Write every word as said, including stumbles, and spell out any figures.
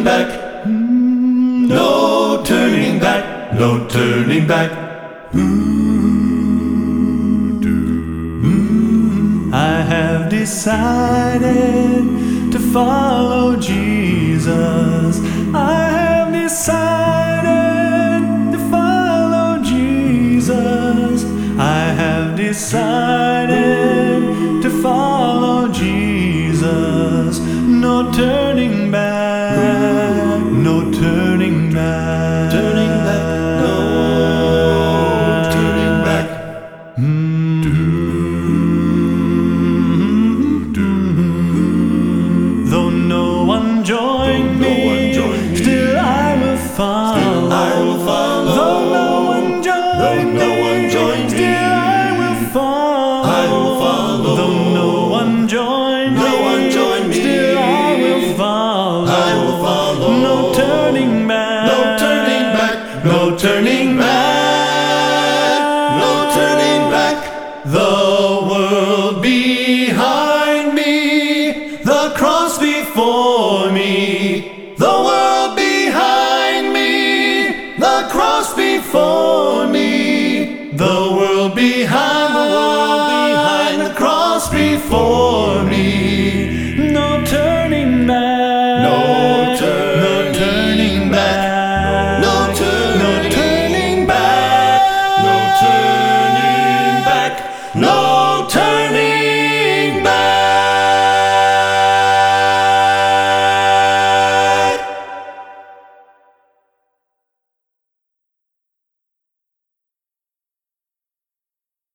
turning back. No turning back. No turning back. I have decided to follow Jesus. I have decided to follow Jesus. I have decided to follow Jesus. No turning back. No turning back. Turning back. No turning back. Though no one joined Though no me, one joined me, still I will follow. Still I will follow. Though no one joined Though no me, one joined me, still I will follow. I will follow. Though no one joined No me, one joined me, still I will follow. I will follow. No turning back. No turning back. No turning back. No turning back. The world behind me, the cross before me. The world behind me, the cross before me. The world behind, the world behind, the cross before